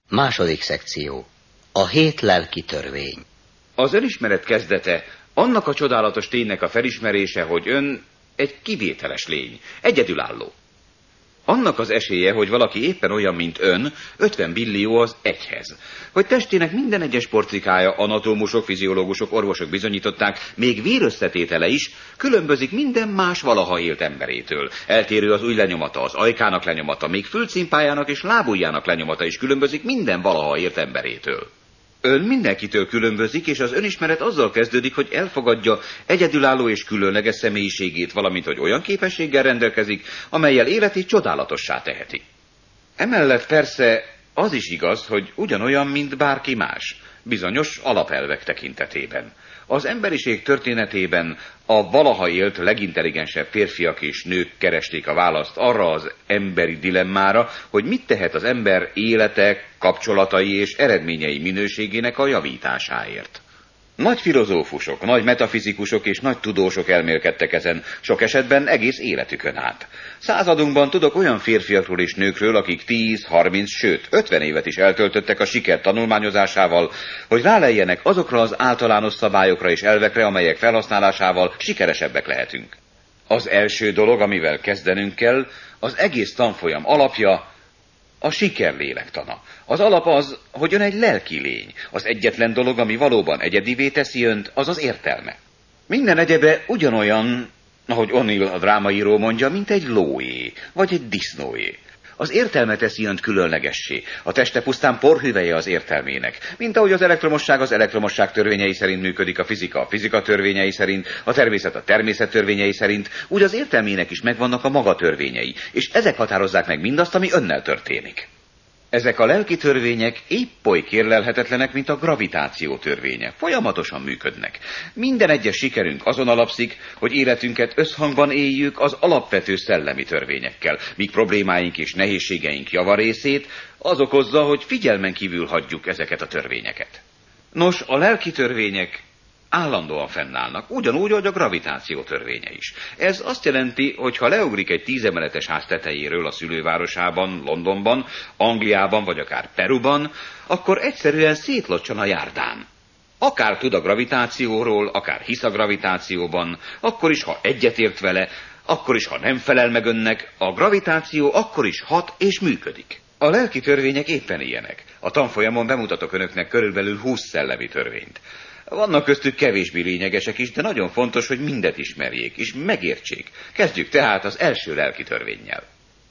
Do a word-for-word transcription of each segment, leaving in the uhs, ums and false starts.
Második szekció. A hét lelki törvény. Az önismeret kezdete annak a csodálatos ténynek a felismerése, hogy ön egy kivételes lény, egyedülálló. Annak az esélye, hogy valaki éppen olyan, mint ön, ötven billió az egyhez. Hogy testének minden egyes porcikája, anatómusok, fiziológusok, orvosok bizonyították, még vérösszetétele is különbözik minden más valaha élt emberétől. Eltérő az ujjlenyomata, az ajkának lenyomata, még fülcimpájának és lábujjának lenyomata is különbözik minden valaha élt emberétől. Ön mindenkitől különbözik, és az önismeret azzal kezdődik, hogy elfogadja egyedülálló és különleges személyiségét, valamint hogy olyan képességgel rendelkezik, amellyel életét csodálatossá teheti. Emellett persze az is igaz, hogy ugyanolyan, mint bárki más, bizonyos alapelvek tekintetében. Az emberiség történetében a valaha élt legintelligensebb férfiak és nők keresték a választ arra az emberi dilemmára, hogy mit tehet az ember élete, kapcsolatai és eredményei minőségének a javításáért. Nagy filozófusok, nagy metafizikusok és nagy tudósok elmélkedtek ezen, sok esetben egész életükön át. Századunkban tudok olyan férfiakról és nőkről, akik tíz, harminc, sőt ötven évet is eltöltöttek a siker tanulmányozásával, hogy rálejjenek azokra az általános szabályokra és elvekre, amelyek felhasználásával sikeresebbek lehetünk. Az első dolog, amivel kezdenünk kell, az egész tanfolyam alapja, a siker lélektana. Az alap az, hogy ön egy lelki lény. Az egyetlen dolog, ami valóban egyedivé teszi önt, az az értelme. Minden egyebe ugyanolyan, ahogy O'Neill a drámaíró mondja, mint egy lóé, vagy egy disznóé. Az értelme teszi önt különlegessé. A teste pusztán porhüvelye az értelmének. Mint ahogy az elektromosság az elektromosság törvényei szerint működik, a fizika a fizika törvényei szerint, a természet a természet törvényei szerint, úgy az értelmének is megvannak a maga törvényei, és ezek határozzák meg mindazt, ami önnel történik. Ezek a lelki törvények épp oly kérlelhetetlenek, mint a gravitáció törvénye. Folyamatosan működnek. Minden egyes sikerünk azon alapszik, hogy életünket összhangban éljük az alapvető szellemi törvényekkel, míg problémáink és nehézségeink javarészét az okozza, hogy figyelmen kívül hagyjuk ezeket a törvényeket. Nos, a lelki törvények állandóan fennállnak, ugyanúgy, ahogy a gravitáció törvénye is. Ez azt jelenti, hogy ha leugrik egy tízemeletes ház tetejéről a szülővárosában, Londonban, Angliában vagy akár Peruban, akkor egyszerűen szétlocsan a járdán. Akár tud a gravitációról, akár hisz a gravitációban, akkor is, ha egyetért vele, akkor is, ha nem felel meg önnek, a gravitáció akkor is hat és működik. A lelki törvények éppen ilyenek. A tanfolyamon bemutatok önöknek körülbelül húsz szellemi törvényt. Vannak köztük kevésbé lényegesek is, de nagyon fontos, hogy mindet ismerjék, és megértsék. Kezdjük tehát az első lelki törvénnyel.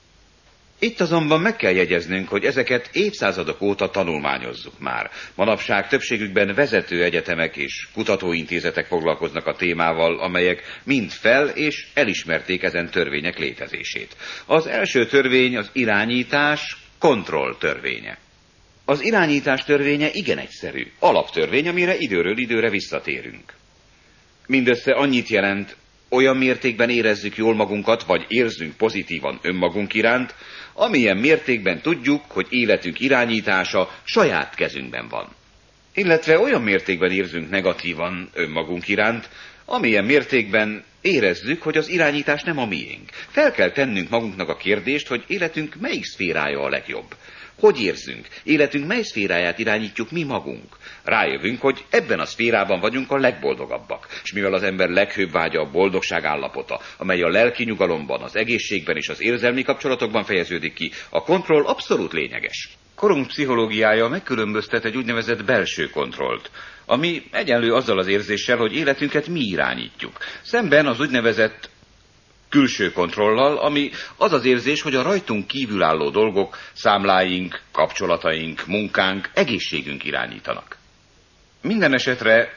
Itt azonban meg kell jegyeznünk, hogy ezeket évszázadok óta tanulmányozzuk már. Manapság többségükben vezető egyetemek és kutatóintézetek foglalkoznak a témával, amelyek mind fel- és elismerték ezen törvények létezését. Az első törvény az irányítás, kontroll törvénye. Az irányítás törvénye igen egyszerű, alaptörvény, amire időről időre visszatérünk. Mindössze annyit jelent, olyan mértékben érezzük jól magunkat, vagy érzünk pozitívan önmagunk iránt, amilyen mértékben tudjuk, hogy életünk irányítása saját kezünkben van. Illetve olyan mértékben érzünk negatívan önmagunk iránt, amilyen mértékben érezzük, hogy az irányítás nem a miénk. Fel kell tennünk magunknak a kérdést, hogy életünk melyik szférája a legjobb. Hogy érzünk? Életünk mely szféráját irányítjuk mi magunk? Rájövünk, hogy ebben a szférában vagyunk a legboldogabbak. És mivel az ember leghőbb vágya a boldogság állapota, amely a lelki nyugalomban, az egészségben és az érzelmi kapcsolatokban fejeződik ki, a kontroll abszolút lényeges. Korunk pszichológiája megkülönböztet egy úgynevezett belső kontrollt, ami egyenlő azzal az érzéssel, hogy életünket mi irányítjuk. Szemben az úgynevezett külső kontrollal, ami az az érzés, hogy a rajtunk kívülálló dolgok, számláink, kapcsolataink, munkánk, egészségünk irányítanak. Minden esetre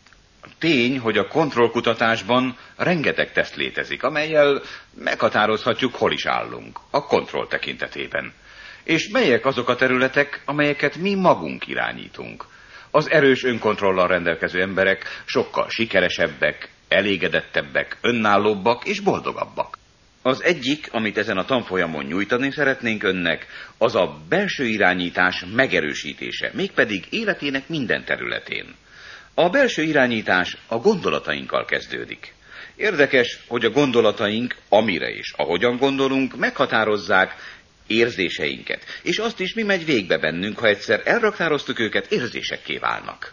tény, hogy a kontrollkutatásban rengeteg teszt létezik, amellyel meghatározhatjuk, hol is állunk, a kontroll tekintetében. És melyek azok a területek, amelyeket mi magunk irányítunk. Az erős önkontrollal rendelkező emberek sokkal sikeresebbek, elégedettebbek, önállóbbak és boldogabbak. Az egyik, amit ezen a tanfolyamon nyújtani szeretnénk önnek, az a belső irányítás megerősítése, mégpedig életének minden területén. A belső irányítás a gondolatainkkal kezdődik. Érdekes, hogy a gondolataink, amire és ahogyan gondolunk, meghatározzák érzéseinket, és azt is, mi megy végbe bennünk, ha egyszer elraktároztuk őket, érzésekké válnak.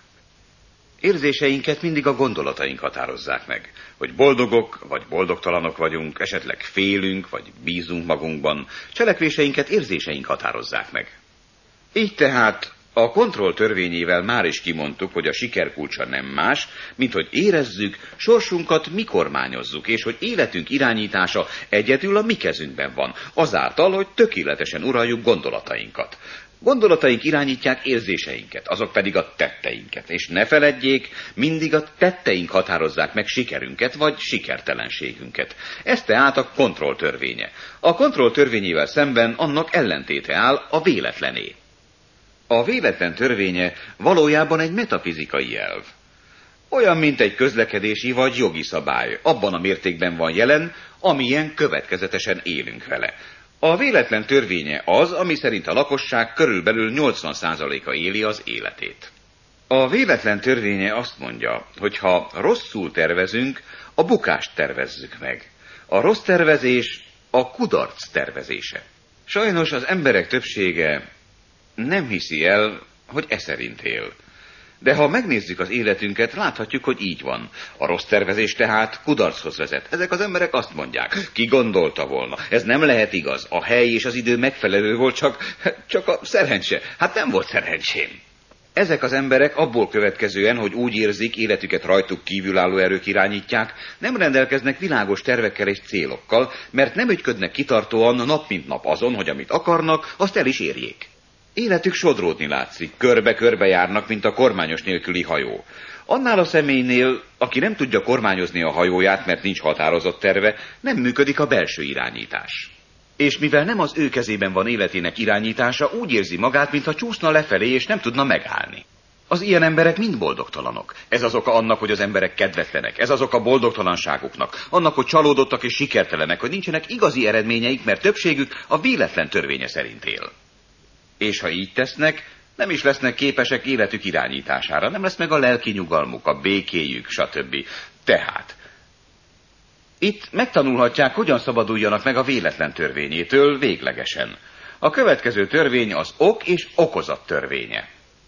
Érzéseinket mindig a gondolataink határozzák meg, hogy boldogok vagy boldogtalanok vagyunk, esetleg félünk vagy bízunk magunkban, cselekvéseinket érzéseink határozzák meg. Így tehát a kontroll törvényével már is kimondtuk, hogy a siker kulcsa nem más, mint hogy érezzük, sorsunkat mi kormányozzuk, és hogy életünk irányítása egyedül a mi kezünkben van, azáltal, hogy tökéletesen uraljuk gondolatainkat. Gondolataink irányítják érzéseinket, azok pedig a tetteinket, és ne feledjék, mindig a tetteink határozzák meg sikerünket vagy sikertelenségünket. Ez tehát a kontroll törvénye. A kontroll törvényével szemben annak ellentéte áll a véletlené. A véletlen törvénye valójában egy metafizikai elv. Olyan, mint egy közlekedési vagy jogi szabály, abban a mértékben van jelen, amilyen következetesen élünk vele. A véletlen törvénye az, ami szerint a lakosság körülbelül nyolcvan százaléka éli az életét. A véletlen törvénye azt mondja, hogy ha rosszul tervezünk, a bukást tervezzük meg. A rossz tervezés a kudarc tervezése. Sajnos az emberek többsége nem hiszi el, hogy e szerint él. De ha megnézzük az életünket, láthatjuk, hogy így van. A rossz tervezés tehát kudarchoz vezet. Ezek az emberek azt mondják, ki gondolta volna. Ez nem lehet igaz. A hely és az idő megfelelő volt, csak, csak a szerencse. Hát nem volt szerencsém. Ezek az emberek abból következően, hogy úgy érzik, életüket rajtuk kívülálló erők irányítják, nem rendelkeznek világos tervekkel és célokkal, mert nem ügyködnek kitartóan nap mint nap azon, hogy amit akarnak, azt el is érjék. Életük sodródni látszik, körbe-körbe járnak, mint a kormányos nélküli hajó. Annál a személynél, aki nem tudja kormányozni a hajóját, mert nincs határozott terve, nem működik a belső irányítás. És mivel nem az ő kezében van életének irányítása, úgy érzi magát, mintha csúszna lefelé, és nem tudna megállni. Az ilyen emberek mind boldogtalanok. Ez az oka annak, hogy az emberek kedvetlenek. Ez az oka boldogtalanságuknak. Annak, hogy csalódottak és sikertelenek, hogy nincsenek igazi eredményeik, mert többségük a véletlen törvénye szerint él. És ha így tesznek, nem is lesznek képesek életük irányítására, nem lesz meg a lelki nyugalmuk, a békéjük, stb. Tehát itt megtanulhatják, hogyan szabaduljanak meg a véletlen törvényétől véglegesen. A következő törvény az ok és okozat törvénye.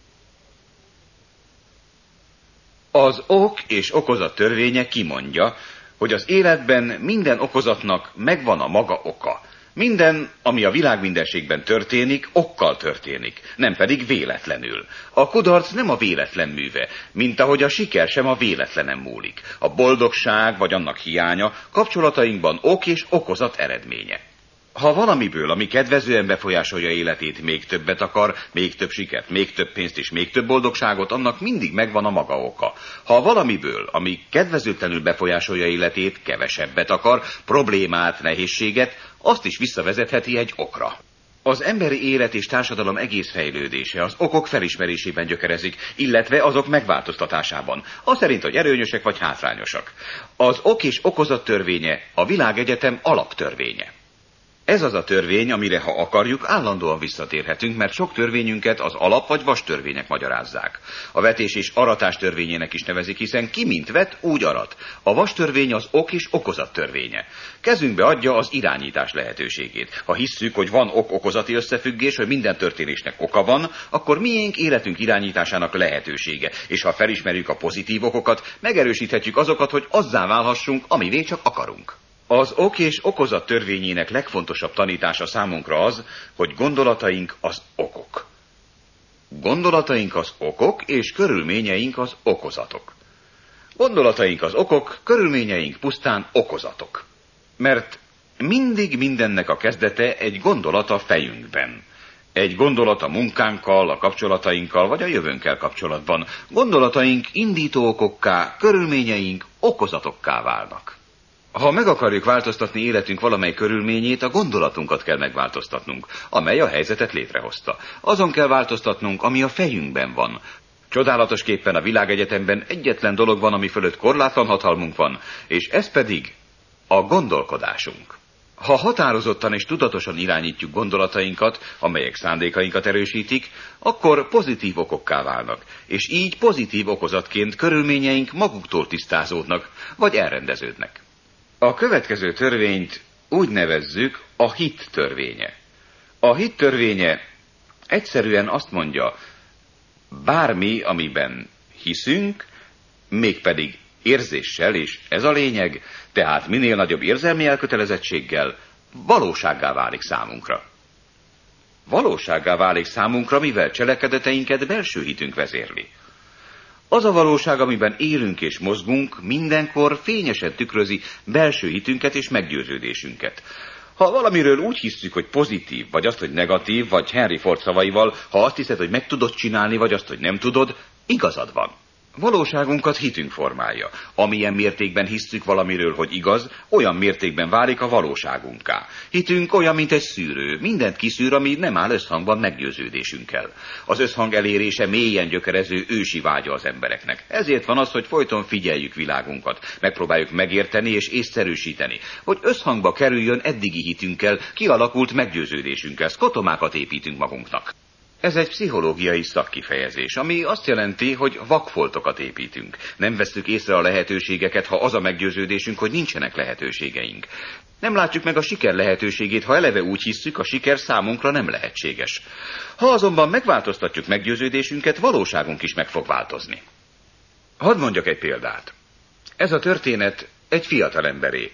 Az ok és okozat törvénye kimondja, hogy az életben minden okozatnak megvan a maga oka. Minden, ami a világmindenségben történik, okkal történik, nem pedig véletlenül. A kudarc nem a véletlen műve, mint ahogy a siker sem a véletlenen múlik. A boldogság vagy annak hiánya kapcsolatainkban ok és okozat eredménye. Ha valamiből, ami kedvezően befolyásolja életét, még többet akar, még több sikert, még több pénzt és még több boldogságot, annak mindig megvan a maga oka. Ha valamiből, ami kedvezőtlenül befolyásolja életét, kevesebbet akar, problémát, nehézséget, azt is visszavezetheti egy okra. Az emberi élet és társadalom egész fejlődése az okok felismerésében gyökerezik, illetve azok megváltoztatásában, az szerint, hogy erőnyösek vagy hátrányosak. Az ok és okozat törvénye a világegyetem alaptörvénye. Ez az a törvény, amire, ha akarjuk, állandóan visszatérhetünk, mert sok törvényünket az alap vagy vas törvények magyarázzák. A vetés és aratás törvényének is nevezik, hiszen ki mint vet, úgy arat. A vas törvény az ok és okozat törvénye. Kezünkbe adja az irányítás lehetőségét. Ha hisszük, hogy van ok-okozati összefüggés, hogy minden történésnek oka van, akkor miénk életünk irányításának lehetősége. És ha felismerjük a pozitív okokat, megerősíthetjük azokat, hogy azzá válhassunk, amivé csak akarunk. Az ok és okozat törvényének legfontosabb tanítása számunkra az, hogy gondolataink az okok. Gondolataink az okok, és körülményeink az okozatok. Gondolataink az okok, körülményeink pusztán okozatok. Mert mindig mindennek a kezdete egy gondolat a fejünkben. Egy gondolat a munkánkkal, a kapcsolatainkkal, vagy a jövőnkkel kapcsolatban. Gondolataink indító okokká, körülményeink okozatokká válnak. Ha meg akarjuk változtatni életünk valamely körülményét, a gondolatunkat kell megváltoztatnunk, amely a helyzetet létrehozta. Azon kell változtatnunk, ami a fejünkben van. Csodálatosképpen a világegyetemben egyetlen dolog van, ami fölött korlátlan hatalmunk van, és ez pedig a gondolkodásunk. Ha határozottan és tudatosan irányítjuk gondolatainkat, amelyek szándékainkat erősítik, akkor pozitív okokká válnak, és így pozitív okozatként körülményeink maguktól tisztázódnak, vagy elrendeződnek. A következő törvényt úgy nevezzük a hit törvénye. A hit törvénye egyszerűen azt mondja, bármi, amiben hiszünk, mégpedig érzéssel, és ez a lényeg, tehát minél nagyobb érzelmi elkötelezettséggel, valósággá válik számunkra. Valósággá válik számunkra, mivel cselekedeteinket belső hitünk vezérli. Az a valóság, amiben élünk és mozgunk, mindenkor fényesen tükrözi belső hitünket és meggyőződésünket. Ha valamiről úgy hisszük, hogy pozitív, vagy azt, hogy negatív, vagy Henry Ford szavaival, ha azt hiszed, hogy meg tudod csinálni, vagy azt, hogy nem tudod, igazad van. Valóságunkat hitünk formálja. Amilyen mértékben hisszük valamiről, hogy igaz, olyan mértékben válik a valóságunká. Hitünk olyan, mint egy szűrő. Mindent kiszűr, ami nem áll összhangban meggyőződésünkkel. Az összhang elérése mélyen gyökerező ősi vágya az embereknek. Ezért van az, hogy folyton figyeljük világunkat. Megpróbáljuk megérteni és észszerűsíteni, hogy összhangba kerüljön eddigi hitünkkel, kialakult meggyőződésünkkel. Szkotomákat építünk magunknak. Ez egy pszichológiai szakkifejezés, ami azt jelenti, hogy vakfoltokat építünk. Nem vesszük észre a lehetőségeket, ha az a meggyőződésünk, hogy nincsenek lehetőségeink. Nem látjuk meg a siker lehetőségét, ha eleve úgy hisszük, a siker számunkra nem lehetséges. Ha azonban megváltoztatjuk meggyőződésünket, valóságunk is meg fog változni. Hadd mondjak egy példát. Ez a történet egy fiatalemberé,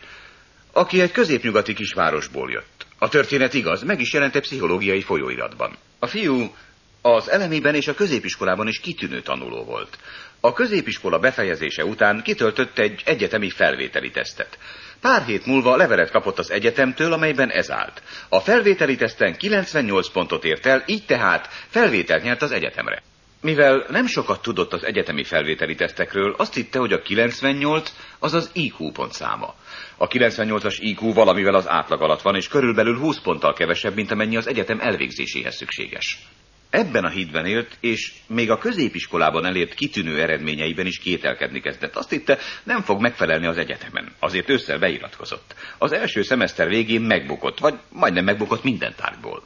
aki egy középnyugati kisvárosból jött. A történet igaz, meg is jelent egy pszichológiai folyóiratban. A fiú az elemében és a középiskolában is kitűnő tanuló volt. A középiskola befejezése után kitöltött egy egyetemi felvételi tesztet. Pár hét múlva levelet kapott az egyetemtől, amelyben ez állt. A felvételi teszten kilencvennyolc pontot ért el, így tehát felvételt nyert az egyetemre. Mivel nem sokat tudott az egyetemi felvételi tesztekről, azt hitte, hogy a kilencvennyolc az az I Q pontszáma. A kilencvennyolcas I Q valamivel az átlag alatt van, és körülbelül húsz ponttal kevesebb, mint amennyi az egyetem elvégzéséhez szükséges. Ebben a hitben élt, és még a középiskolában elért kitűnő eredményeiben is kételkedni kezdett. Azt hitte, nem fog megfelelni az egyetemen. Azért ősszel beiratkozott. Az első szemeszter végén megbukott, vagy majdnem megbukott minden tárgyból.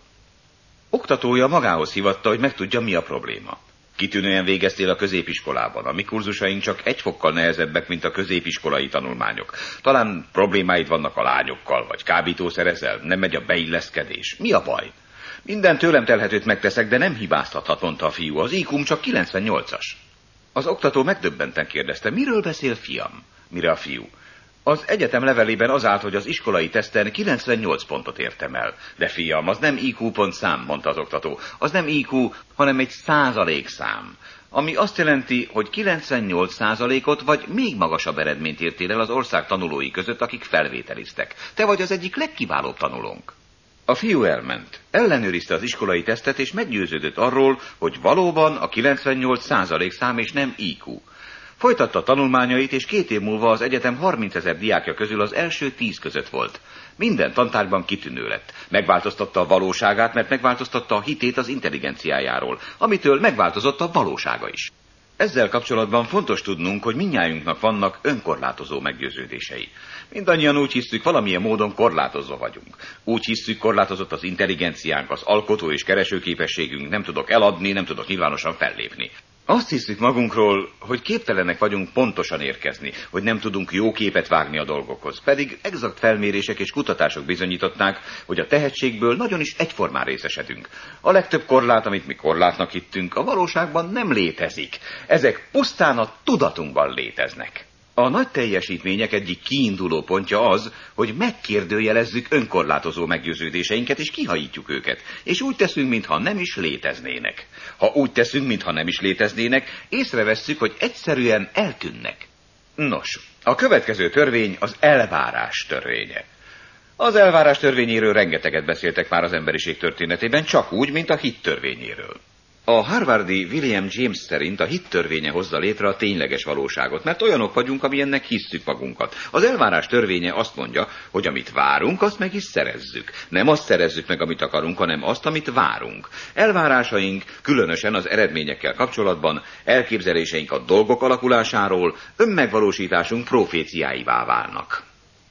Oktatója magához hívatta, hogy megtudja, mi a probléma. Kitűnően végeztél a középiskolában. A mi kurzusaink csak egy fokkal nehezebbek, mint a középiskolai tanulmányok. Talán problémáid vannak a lányokkal, vagy kábítószerezel, nem megy a beilleszkedés. Mi a baj? Minden tőlem telhetőt megteszek, de nem hibáztathat, mondta a fiú. Az I Q-m csak kilencvennyolcas. Az oktató megdöbbenten kérdezte, miről beszél, fiam? Mire a fiú? Az egyetem levelében az állt, hogy az iskolai teszten kilencvennyolc pontot értem el. De fiam, az nem I Q pontszám, mondta az oktató. Az nem I Q, hanem egy százalékszám. Ami azt jelenti, hogy kilencvennyolc százalékot vagy még magasabb eredményt értél el az ország tanulói között, akik felvételiztek. Te vagy az egyik legkiválóbb tanulónk. A fiú elment, ellenőrizte az iskolai tesztet, és meggyőződött arról, hogy valóban a kilencvennyolc százalékszám és nem I Q. Folytatta a tanulmányait, és két év múlva az egyetem harmincezer diákja közül az első tíz között volt. Minden tantárgyban kitűnő lett. Megváltoztatta a valóságát, mert megváltoztatta a hitét az intelligenciájáról, amitől megváltozott a valósága is. Ezzel kapcsolatban fontos tudnunk, hogy mindnyájunknak vannak önkorlátozó meggyőződései. Mindannyian úgy hiszük, valamilyen módon korlátozva vagyunk. Úgy hiszük, korlátozott az intelligenciánk, az alkotó és keresőképességünk, nem tudok eladni, nem tudok nyilvánosan fellépni. Azt hiszük magunkról, hogy képtelenek vagyunk pontosan érkezni, hogy nem tudunk jó képet vágni a dolgokhoz. Pedig exakt felmérések és kutatások bizonyították, hogy a tehetségből nagyon is egyformán részesedünk. A legtöbb korlát, amit mi korlátnak hittünk, a valóságban nem létezik. Ezek pusztán a tudatunkban léteznek. A nagy teljesítmények egyik kiinduló pontja az, hogy megkérdőjelezzük önkorlátozó meggyőződéseinket, és kihajítjuk őket, és úgy teszünk, mintha nem is léteznének. Ha úgy teszünk, mintha nem is léteznének, észrevesszük, hogy egyszerűen eltűnnek. Nos, a következő törvény az elvárás törvénye. Az elvárás törvényéről rengeteget beszéltek már az emberiség történetében, csak úgy, mint a hit törvényéről. A harvardi William James szerint a hit törvénye hozza létre a tényleges valóságot, mert olyanok vagyunk, amilyennek hisszük magunkat. Az elvárás törvénye azt mondja, hogy amit várunk, azt meg is szerezzük. Nem azt szerezzük meg, amit akarunk, hanem azt, amit várunk. Elvárásaink, különösen az eredményekkel kapcsolatban, elképzeléseink a dolgok alakulásáról, önmegvalósításunk proféciáivá válnak.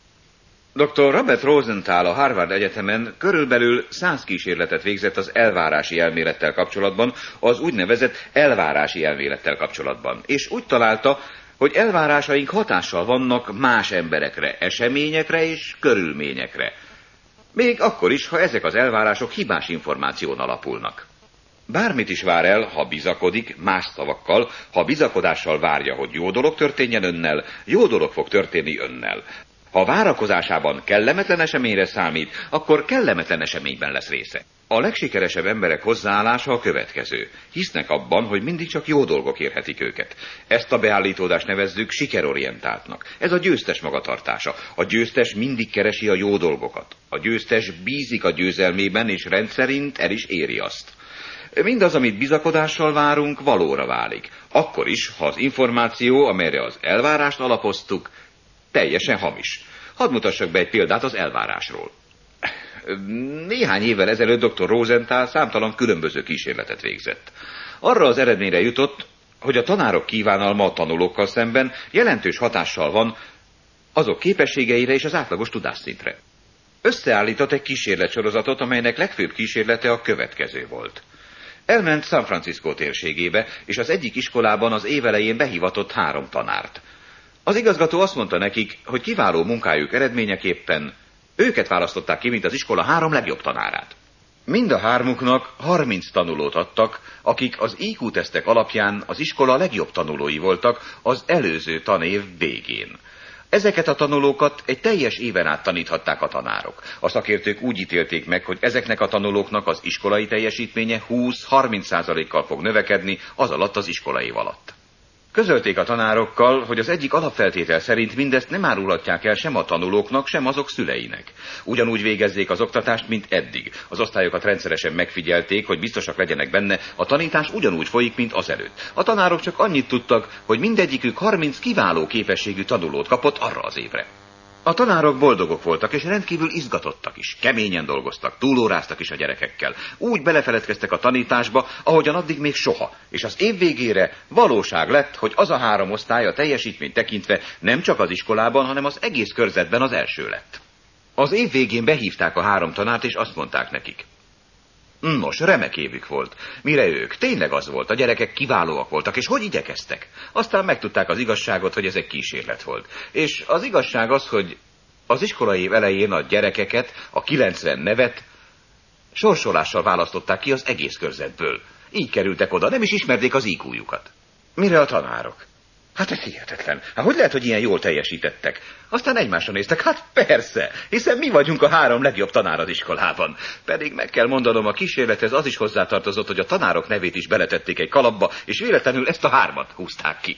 doktor Robert Rosenthal a Harvard Egyetemen körülbelül száz kísérletet végzett az elvárási elmélettel kapcsolatban, az úgynevezett elvárási elmélettel kapcsolatban, és úgy találta, hogy elvárásaink hatással vannak más emberekre, eseményekre és körülményekre. Még akkor is, ha ezek az elvárások hibás információn alapulnak. Bármit is vár el, ha bizakodik, más szavakkal, ha bizakodással várja, hogy jó dolog történjen önnel, jó dolog fog történni önnel. Ha várakozásában kellemetlen eseményre számít, akkor kellemetlen eseményben lesz része. A legsikeresebb emberek hozzáállása a következő. Hisznek abban, hogy mindig csak jó dolgok érhetik őket. Ezt a beállítódást nevezzük sikerorientáltnak. Ez a győztes magatartása. A győztes mindig keresi a jó dolgokat. A győztes bízik a győzelmében, és rendszerint el is éri azt. Mindaz, amit bizakodással várunk, valóra válik. Akkor is, ha az információ, amelyre az elvárást alapoztuk, teljesen hamis. Hadd mutassak be egy példát az elvárásról. Néhány évvel ezelőtt doktor Rosenthal számtalan különböző kísérletet végzett. Arra az eredményre jutott, hogy a tanárok kívánalma a tanulókkal szemben jelentős hatással van azok képességeire és az átlagos tudásszintre. Összeállított egy kísérletsorozatot, amelynek legfőbb kísérlete a következő volt. Elment San Francisco térségébe, és az egyik iskolában az év elején behivatott három tanárt. Az igazgató azt mondta nekik, hogy kiváló munkájuk eredményeképpen őket választották ki, mint az iskola három legjobb tanárát. Mind a hármuknak harminc tanulót adtak, akik az í kú-tesztek alapján az iskola legjobb tanulói voltak az előző tanév végén. Ezeket a tanulókat egy teljes éven át taníthatták a tanárok. A szakértők úgy ítélték meg, hogy ezeknek a tanulóknak az iskolai teljesítménye húsz-harminc százalékkal fog növekedni az alatt az iskolai év alatt. Közölték a tanárokkal, hogy az egyik alapfeltétel szerint mindezt nem árulhatják el sem a tanulóknak, sem azok szüleinek. Ugyanúgy végezzék az oktatást, mint eddig. Az osztályokat rendszeresen megfigyelték, hogy biztosak legyenek benne, a tanítás ugyanúgy folyik, mint azelőtt. A tanárok csak annyit tudtak, hogy mindegyikük harminc kiváló képességű tanulót kapott arra az évre. A tanárok boldogok voltak, és rendkívül izgatottak is. Keményen dolgoztak, túlóráztak is a gyerekekkel. Úgy belefeledkeztek a tanításba, ahogyan addig még soha. És az év végére valóság lett, hogy az a három osztály a teljesítményt tekintve nem csak az iskolában, hanem az egész körzetben az első lett. Az év végén behívták a három tanárt, és azt mondták nekik: nos, remek évük volt. Mire ők? Tényleg az volt, a gyerekek kiválóak voltak, és hogy igyekeztek? Aztán megtudták az igazságot, hogy ez egy kísérlet volt. És az igazság az, hogy az iskolai év elején a gyerekeket, a kilencven nevet sorsolással választották ki az egész körzetből. Így kerültek oda, nem is ismerték az í kújukat. Mire a tanárok? Hát ez hihetetlen. Hát hogy lehet, hogy ilyen jól teljesítettek? Aztán egymásra néztek. Hát persze, hiszen mi vagyunk a három legjobb tanár az iskolában. Pedig meg kell mondanom, a kísérlethez az is hozzátartozott, hogy a tanárok nevét is beletették egy kalapba, és véletlenül ezt a hármat húzták ki.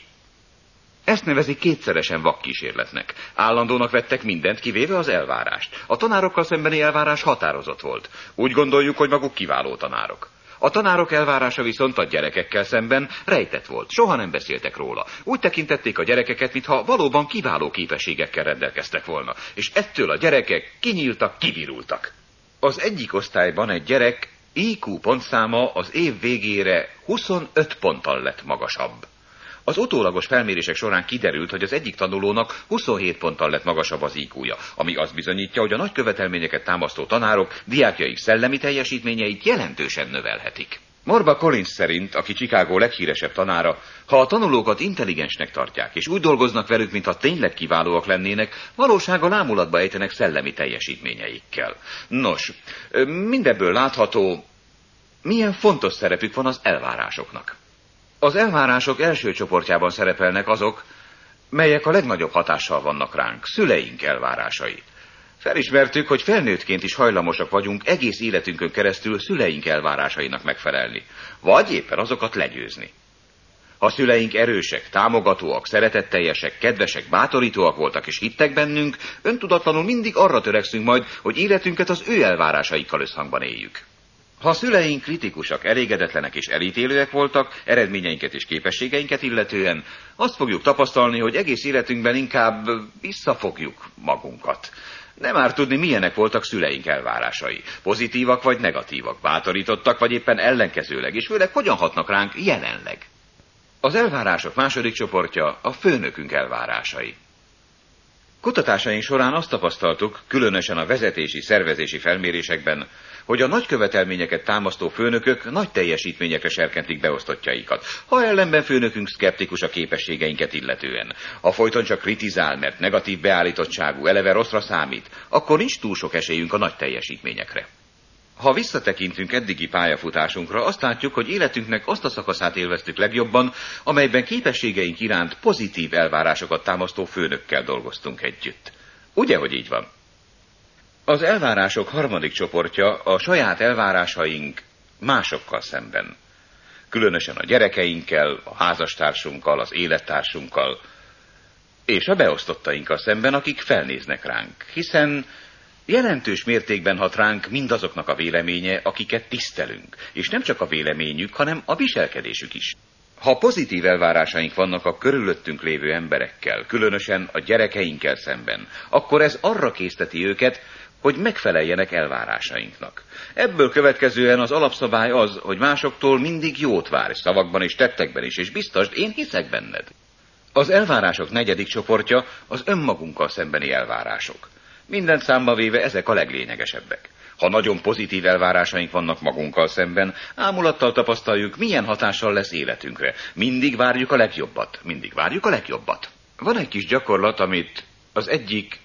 Ezt nevezik kétszeresen vakkísérletnek. Állandónak vettek mindent, kivéve az elvárást. A tanárokkal szembeni elvárás határozott volt. Úgy gondoljuk, hogy maguk kiváló tanárok. A tanárok elvárása viszont a gyerekekkel szemben rejtett volt, soha nem beszéltek róla. Úgy tekintették a gyerekeket, mintha valóban kiváló képességekkel rendelkeztek volna, és ettől a gyerekek kinyíltak, kivirultak. Az egyik osztályban egy gyerek í kú pontszáma az év végére huszonöt ponttal lett magasabb. Az utólagos felmérések során kiderült, hogy az egyik tanulónak huszonhét ponttal lett magasabb az í kúja, ami azt bizonyítja, hogy a nagy követelményeket támasztó tanárok diákjaik szellemi teljesítményeit jelentősen növelhetik. Morba Collins szerint, aki Chicago leghíresebb tanára, ha a tanulókat intelligensnek tartják, és úgy dolgoznak velük, mintha tényleg kiválóak lennének, valósággal ámulatba ejtenek szellemi teljesítményeikkel. Nos, mindebből látható, milyen fontos szerepük van az elvárásoknak. Az elvárások első csoportjában szerepelnek azok, melyek a legnagyobb hatással vannak ránk, szüleink elvárásai. Felismertük, hogy felnőttként is hajlamosak vagyunk egész életünkön keresztül szüleink elvárásainak megfelelni, vagy éppen azokat legyőzni. Ha szüleink erősek, támogatóak, szeretetteljesek, kedvesek, bátorítóak voltak és hittek bennünk, öntudatlanul mindig arra törekszünk majd, hogy életünket az ő elvárásaikkal összhangban éljük. Ha a szüleink kritikusak, elégedetlenek és elítélőek voltak, eredményeinket és képességeinket illetően, azt fogjuk tapasztalni, hogy egész életünkben inkább visszafogjuk magunkat. Nem árt tudni, milyenek voltak szüleink elvárásai. Pozitívak vagy negatívak, bátorítottak vagy éppen ellenkezőleg, és főleg hogyan hatnak ránk jelenleg. Az elvárások második csoportja a főnökünk elvárásai. Kutatásaink során azt tapasztaltuk, különösen a vezetési, szervezési felmérésekben, hogy a nagy követelményeket támasztó főnökök nagy teljesítményekre serkentik beosztottjaikat. Ha ellenben főnökünk szkeptikus a képességeinket illetően, ha folyton csak kritizál, mert negatív beállítottságú, eleve rosszra számít, akkor nincs túl sok esélyünk a nagy teljesítményekre. Ha visszatekintünk eddigi pályafutásunkra, azt látjuk, hogy életünknek azt a szakaszát élveztük legjobban, amelyben képességeink iránt pozitív elvárásokat támasztó főnökkel dolgoztunk együtt. Ugye, hogy így van? Az elvárások harmadik csoportja a saját elvárásaink másokkal szemben. Különösen a gyerekeinkkel, a házastársunkkal, az élettársunkkal, és a beosztottainkkal szemben, akik felnéznek ránk, hiszen jelentős mértékben hat ránk mindazoknak a véleménye, akiket tisztelünk, és nem csak a véleményük, hanem a viselkedésük is. Ha pozitív elvárásaink vannak a körülöttünk lévő emberekkel, különösen a gyerekeinkkel szemben, akkor ez arra készteti őket, hogy megfeleljenek elvárásainknak. Ebből következően az alapszabály az, hogy másoktól mindig jót várj, szavakban és tettekben is, és biztasd, én hiszek benned. Az elvárások negyedik csoportja az önmagunkkal szembeni elvárások. Mindent számba véve ezek a leglényegesebbek. Ha nagyon pozitív elvárásaink vannak magunkkal szemben, ámulattal tapasztaljuk, milyen hatással lesz életünkre. Mindig várjuk a legjobbat, mindig várjuk a legjobbat. Van egy kis gyakorlat, amit az egyik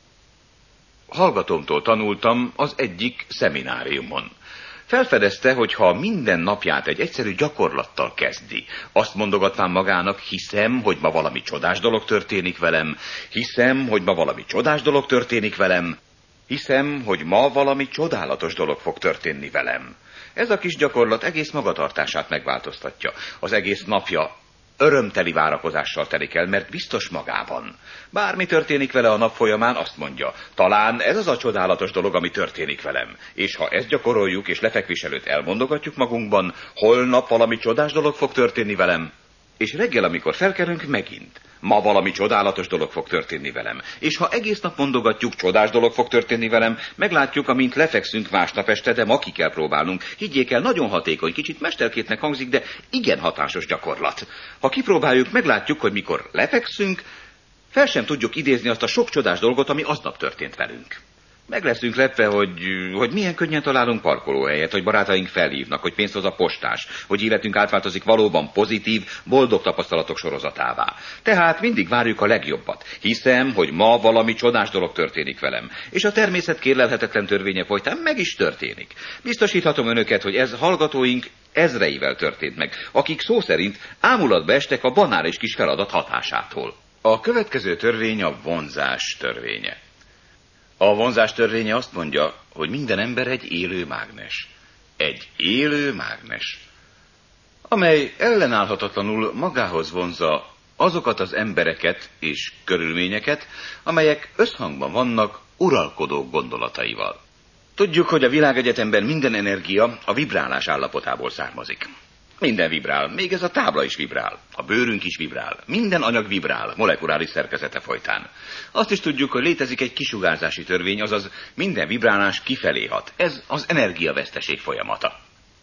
hallgatómtól tanultam az egyik szemináriumon. Felfedezte, hogy ha minden napját egy egyszerű gyakorlattal kezdi, azt mondogatván magának, hiszem, hogy ma valami csodás dolog történik velem, hiszem, hogy ma valami csodás dolog történik velem, hiszem, hogy ma valami csodálatos dolog fog történni velem. Ez a kis gyakorlat egész magatartását megváltoztatja. Az egész napja örömteli várakozással telik el, mert biztos magában. Bármi történik vele a nap folyamán, azt mondja, talán ez az a csodálatos dolog, ami történik velem. És ha ezt gyakoroljuk, és lefekvés előtt elmondogatjuk magunkban, holnap valami csodás dolog fog történni velem, és reggel, amikor felkelünk, megint. Ma valami csodálatos dolog fog történni velem. És ha egész nap mondogatjuk, csodás dolog fog történni velem, meglátjuk, amint lefekszünk másnap este, de ma ki kell próbálnunk. Higgyék el, nagyon hatékony, kicsit mesterkétnek hangzik, de igen hatásos gyakorlat. Ha kipróbáljuk, meglátjuk, hogy mikor lefekszünk, fel sem tudjuk idézni azt a sok csodás dolgot, ami aznap történt velünk. Meg leszünk lepve, hogy, hogy milyen könnyen találunk parkolóhelyet, hogy barátaink felhívnak, hogy pénzt hoz a postás, hogy életünk átváltozik valóban pozitív, boldog tapasztalatok sorozatává. Tehát mindig várjuk a legjobbat. Hiszem, hogy ma valami csodás dolog történik velem, és a természet kérlelhetetlen törvénye folytán meg is történik. Biztosíthatom önöket, hogy ez hallgatóink ezreivel történt meg, akik szó szerint ámulatba estek a banális kis feladat hatásától. A következő törvény a vonzás törvénye. A vonzás törvénye azt mondja, hogy minden ember egy élő mágnes. Egy élő mágnes, amely ellenállhatatlanul magához vonzza azokat az embereket és körülményeket, amelyek összhangban vannak uralkodó gondolataival. Tudjuk, hogy a világegyetemben minden energia a vibrálás állapotából származik. Minden vibrál, még ez a tábla is vibrál, a bőrünk is vibrál, minden anyag vibrál, molekuláris szerkezete folytán. Azt is tudjuk, hogy létezik egy kisugárzási törvény, azaz minden vibrálás kifelé hat. Ez az energiaveszteség folyamata.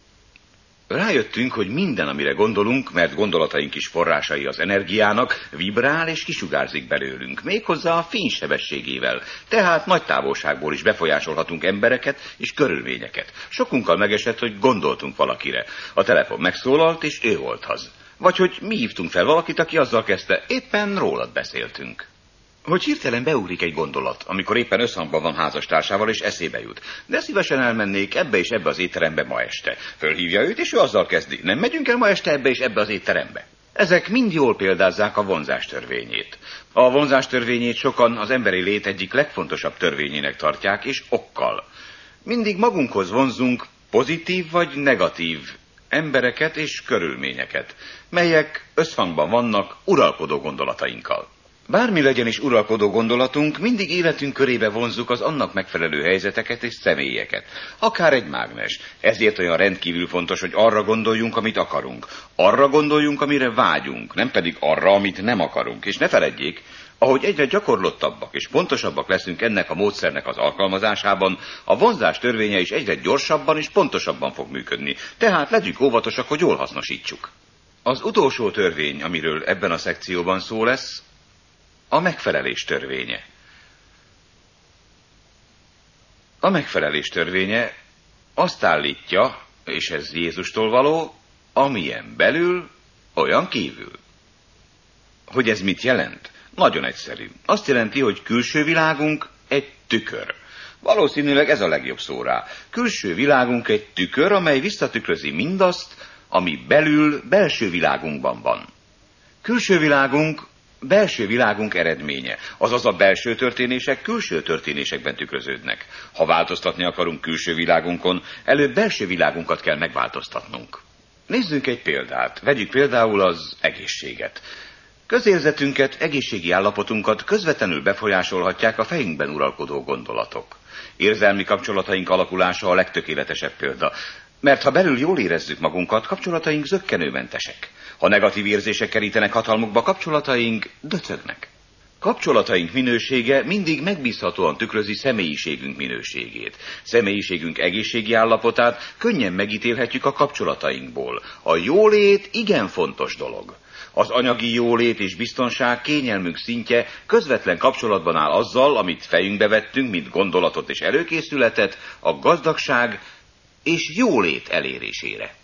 Rájöttünk, hogy minden, amire gondolunk, mert gondolataink is forrásai az energiának, vibrál és kisugárzik belőlünk, méghozzá a fény sebességével, tehát nagy távolságból is befolyásolhatunk embereket és körülményeket. Sokunkkal megesett, hogy gondoltunk valakire. A telefon megszólalt, és ő volt az. Vagy hogy mi hívtunk fel valakit, aki azzal kezdte, éppen rólad beszéltünk. Hogy hirtelen beugrik egy gondolat, amikor éppen összhangban van házastársával, és eszébe jut. De szívesen elmennék ebbe és ebbe az étterembe ma este. Fölhívja őt, és ő azzal kezdi. Nem megyünk el ma este ebbe és ebbe az étterembe. Ezek mind jól példázzák a vonzás törvényét. A vonzás törvényét sokan az emberi lét egyik legfontosabb törvényének tartják, és okkal. Mindig magunkhoz vonzunk pozitív vagy negatív embereket és körülményeket, melyek összhangban vannak uralkodó gondolatainkkal. Bármi legyen is uralkodó gondolatunk, mindig életünk körébe vonzzuk az annak megfelelő helyzeteket és személyeket. Akár egy mágnes. Ezért olyan rendkívül fontos, hogy arra gondoljunk, amit akarunk. Arra gondoljunk, amire vágyunk, nem pedig arra, amit nem akarunk. És ne feledjék, ahogy egyre gyakorlottabbak és pontosabbak leszünk ennek a módszernek az alkalmazásában, a vonzás törvénye is egyre gyorsabban és pontosabban fog működni. Tehát legyünk óvatosak, hogy jól hasznosítsuk. Az utolsó törvény, amiről ebben a szekcióban szó lesz, a megfelelés törvénye. A megfelelés törvénye azt állítja, és ez Jézustól való, amilyen belül, olyan kívül. Hogy ez mit jelent? Nagyon egyszerű. Azt jelenti, hogy külső világunk egy tükör. Valószínűleg ez a legjobb szó rá. Külső világunk egy tükör, amely visszatükrözi mindazt, ami belül, belső világunkban van. Külső világunk, belső világunk eredménye. Azaz a belső történések külső történésekben tükröződnek. Ha változtatni akarunk külső világunkon, előbb belső világunkat kell megváltoztatnunk. Nézzünk egy példát. Vegyük például az egészséget. Közérzetünket, egészségi állapotunkat közvetlenül befolyásolhatják a fejünkben uralkodó gondolatok. Érzelmi kapcsolataink alakulása a legtökéletesebb példa, mert ha belül jól érezzük magunkat, kapcsolataink zökkenőmentesek. Ha negatív érzések kerítenek hatalmukba, kapcsolataink döcögnek. Kapcsolataink minősége mindig megbízhatóan tükrözi személyiségünk minőségét. Személyiségünk egészségi állapotát könnyen megítélhetjük a kapcsolatainkból. A jólét igen fontos dolog. Az anyagi jólét és biztonság kényelmünk szintje közvetlen kapcsolatban áll azzal, amit fejünkbe vettünk, mint gondolatot és előkészületet, a gazdagság és jólét elérésére.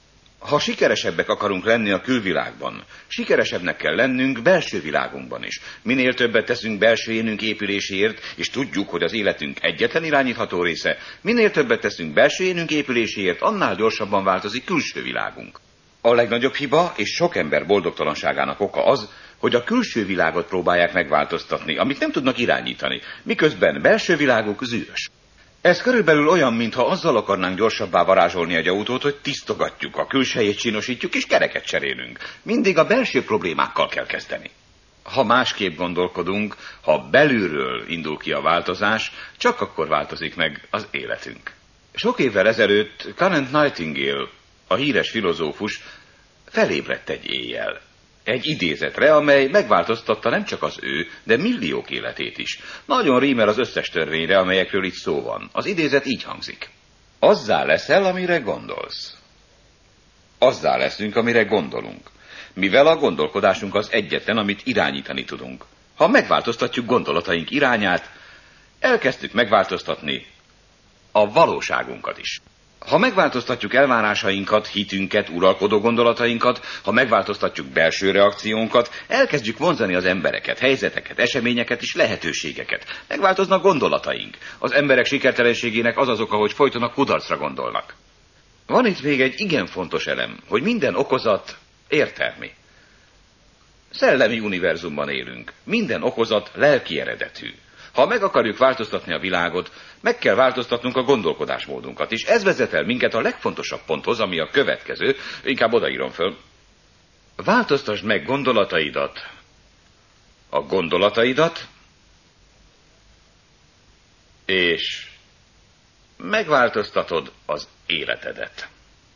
Ha sikeresebbek akarunk lenni a külvilágban, sikeresebbnek kell lennünk belső világunkban is. Minél többet teszünk belső énünk épüléséért, és tudjuk, hogy az életünk egyetlen irányítható része, minél többet teszünk belső énünk épüléséért, annál gyorsabban változik külső világunk. A legnagyobb hiba és sok ember boldogtalanságának oka az, hogy a külső világot próbálják megváltoztatni, amit nem tudnak irányítani, miközben belső világuk zűrös. Ez körülbelül olyan, mintha azzal akarnánk gyorsabbá varázsolni egy autót, hogy tisztogatjuk, a külsejét csinosítjuk és kereket cserélünk. Mindig a belső problémákkal kell kezdeni. Ha másképp gondolkodunk, ha belülről indul ki a változás, csak akkor változik meg az életünk. Sok évvel ezelőtt Florence Nightingale, a híres filozófus, felébredt egy éjjel. Egy idézetre, amely megváltoztatta nem csak az ő, de milliók életét is. Nagyon rímel az összes törvényre, amelyekről itt szó van. Az idézet így hangzik. Azzá leszel, amire gondolsz. Azzá leszünk, amire gondolunk. Mivel a gondolkodásunk az egyetlen, amit irányítani tudunk. Ha megváltoztatjuk gondolataink irányát, elkezdtük megváltoztatni a valóságunkat is. Ha megváltoztatjuk elvárásainkat, hitünket, uralkodó gondolatainkat, ha megváltoztatjuk belső reakciónkat, elkezdjük vonzani az embereket, helyzeteket, eseményeket és lehetőségeket. Megváltoznak gondolataink. Az emberek sikertelenségének az az oka, hogy folyton a kudarcra gondolnak. Van itt még egy igen fontos elem, hogy minden okozat értelmi. Szellemi univerzumban élünk. Minden okozat lelki eredetű. Ha meg akarjuk változtatni a világot, meg kell változtatnunk a gondolkodásmódunkat, és ez vezet el minket a legfontosabb ponthoz, ami a következő, inkább odaírom föl. Változtasd meg gondolataidat, a gondolataidat, és megváltoztatod az életedet.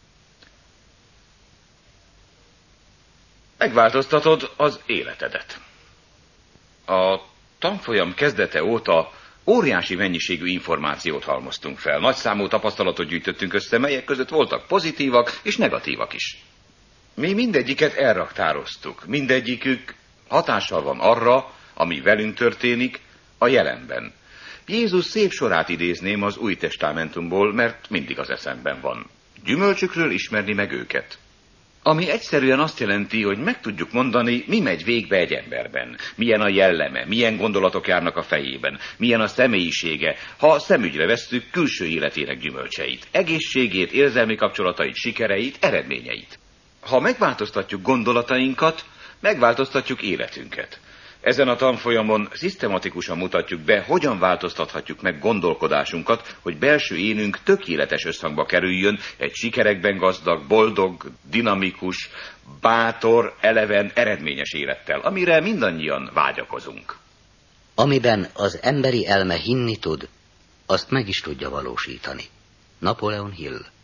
Megváltoztatod az életedet. A tanfolyam kezdete óta óriási mennyiségű információt halmoztunk fel. Nagyszámú tapasztalatot gyűjtöttünk össze, melyek között voltak pozitívak és negatívak is. Mi mindegyiket elraktároztuk. Mindegyikük hatással van arra, ami velünk történik a jelenben. Jézus szép sorát idézném az Új Testamentumból, mert mindig az eszemben van. Gyümölcsükről ismerni meg őket. Ami egyszerűen azt jelenti, hogy meg tudjuk mondani, mi megy végbe egy emberben. Milyen a jelleme, milyen gondolatok járnak a fejében, milyen a személyisége, ha szemügyre vesszük külső életének gyümölcseit, egészségét, érzelmi kapcsolatait, sikereit, eredményeit. Ha megváltoztatjuk gondolatainkat, megváltoztatjuk életünket. Ezen a tanfolyamon szisztematikusan mutatjuk be, hogyan változtathatjuk meg gondolkodásunkat, hogy belső énünk tökéletes összhangba kerüljön egy sikerekben gazdag, boldog, dinamikus, bátor, eleven, eredményes élettel, amire mindannyian vágyakozunk. Amiben az emberi elme hinni tud, azt meg is tudja valósítani. Napoleon Hill.